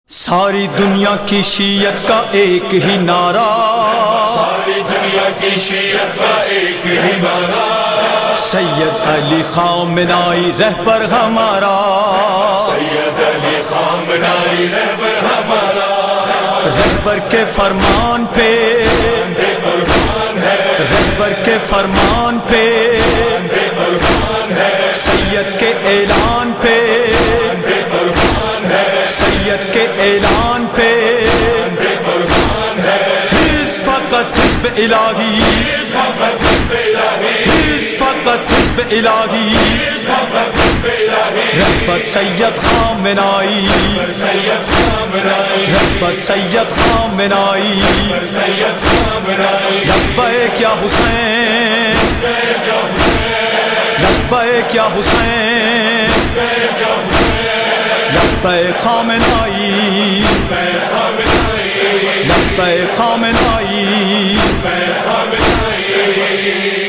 ساری دنیا کی شیعت کا ایک ہی نعرہ، ساری دنیا کی شیعت کا ایک ہی نعرہ، سید علی خامنائی رہبر ہمارا، سید علی خامنائی رہبر ہمارا، رہبر کے فرمان پہ، قربان ہے، رہبر کے فرمان پہ، قربان ہے، سید کے اعلان پہ، قربان ہے، سید کے اعلان پہ، قربان ہے، حزب فقط حزب الہی، فقط حزب الہی، حزب فقط حزب الہی، فقط حزب الہی، رہبر سید خامنائی، سید خامنائی، رہبر سید خامنائی، سید خامنائی، لبیک یا حسین، لبیک یا حسین، لبیک خامنائی، لبیک خامنائی، خامنائی